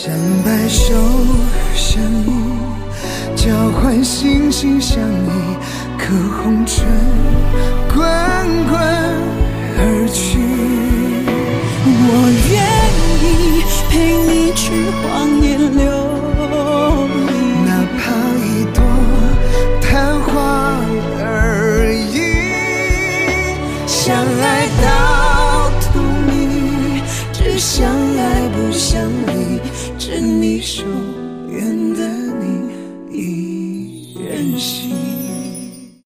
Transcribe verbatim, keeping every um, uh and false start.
相白首相依，交换心心相印，可红尘滚滚而去。 我愿意陪你去荒野流离， 哪怕一朵昙花而已。 相爱到荼蘼，只相爱不相离，执你手。